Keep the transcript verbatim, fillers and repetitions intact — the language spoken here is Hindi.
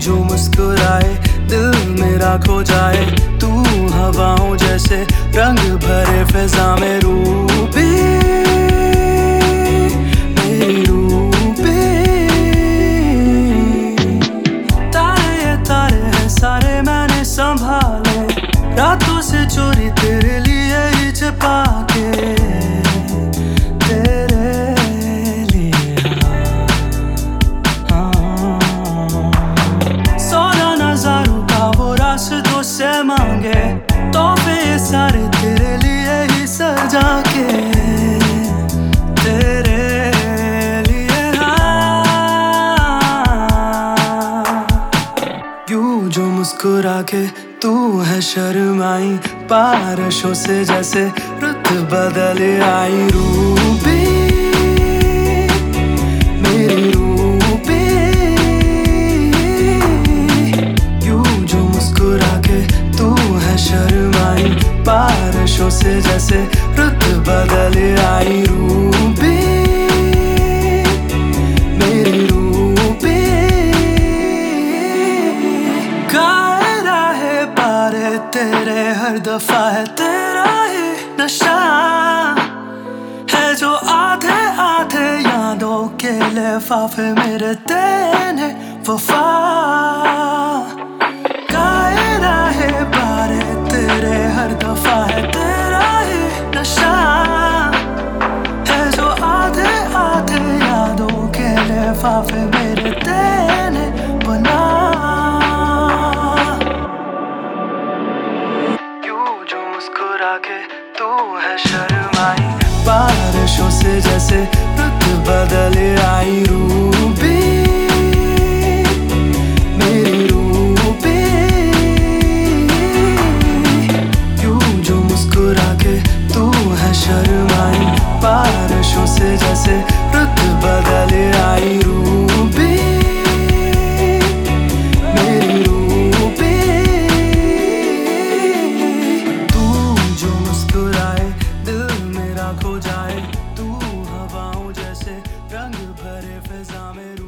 जो मुस्कुराए दिल मेरा खो जाए, तू हवाओं जैसे रंग भरे फिजा में रूबी, मेरी रूबी। तारे ये तारे हैं सारे मैंने संभाले, रातों से चोरी तेरे लिए ही छिपा के, तेरे लिए हाँ। सोलह नजारों का वो रास्तों से मांगे, तोहफे ये सारे तेरे लिए ही सजा के, तेरे लिए हाँ। यूं जो मुस्कुरा के तू है शर्माई, बारिशों से जैसे रुत बदल आई, रूबी मेरी रूबी। यूं जो मुस्कुरा के तू है शर्माई, बारिशों से जैसे रुत बदल आई, रूबी मेरी रूबी। कायरा है पारे तेरे हर दफा है तेरा ही नशा, है जो आधे आधे यादों के लिफाफे मेरे तेने वफा। कायरा है पारे तेरे हर दफा है तेरा ही नशा, है जो आधे आधे यादों के लिफाफे मेरे तेने बना। के तू है शर्माई, बारिशों से जैसे रुत बदल आई, रूबी मेरी रूबी। यूं जो मुस्कुरा के तू है शर्माई, बारिशों से जैसे रुत बदल आई, रूबी मेरी रूबी। खो जाए तू हवाओं जैसे रंग भरे फिजा में।